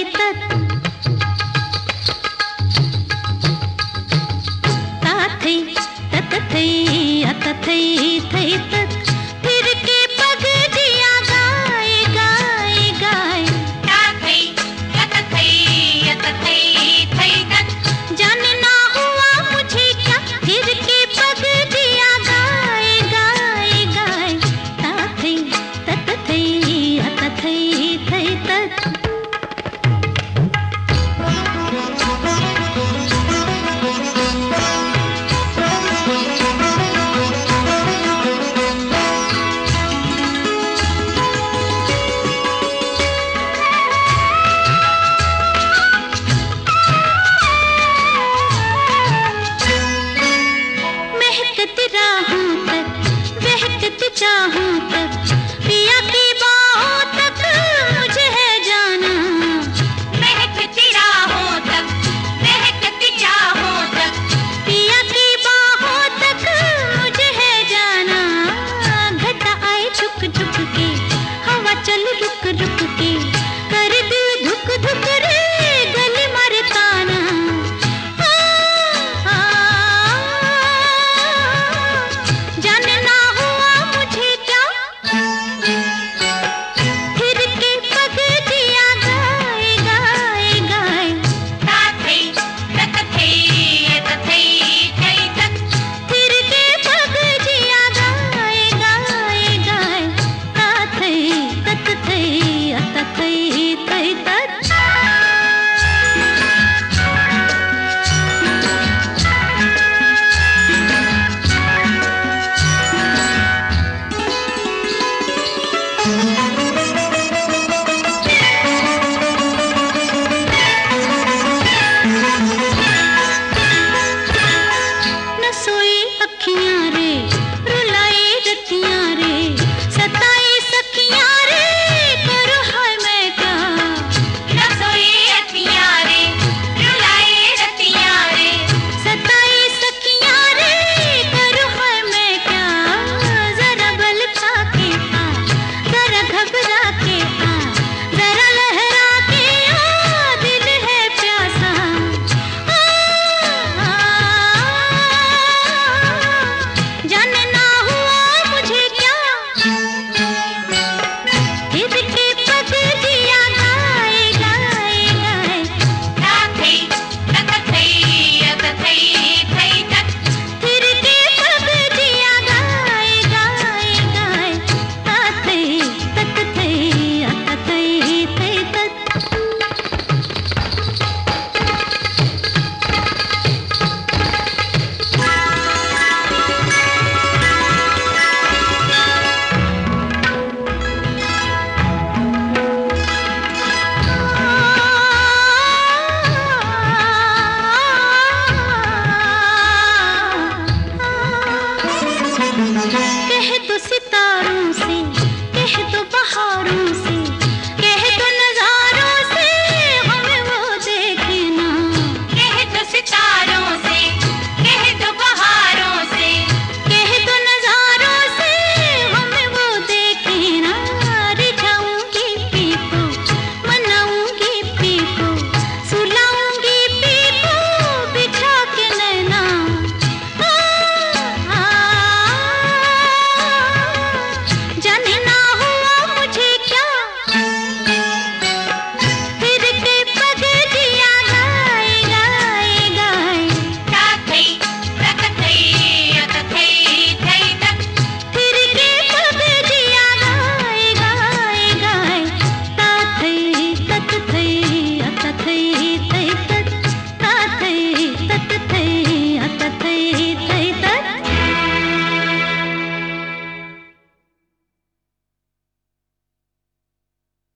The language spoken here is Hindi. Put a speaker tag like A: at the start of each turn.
A: तत ता थई तत थई अत थई थई तत फिर के पग दिया गाए गाए गाए
B: ता थई तत थई अत थई थई तत
A: जाने ना हुआ मुझे क्या फिर के पग दिया गाए गाए गाए ता थई तत थई अत थई थई तत महकती राहों तक बहकती चाहों तक पिया की बाहों तक मुझे है जाना
B: महकती राहों तक महकती चाहों तक
A: पिया की बाहों तक मुझे है जाना घटा आए झुक झुक के हवा चल रुक रुक के कर दिल धुक धुक रे गले मारे ताना आ, जाने ना हुआ मुझे क्या फिर के पग दिया गाए गाए गाए
B: ता थई तत थई अत थई थई तत
A: फिर के पग दिया गाए गाए गाए ता थई तत थई अत थई थई तत न सोई अखियां रे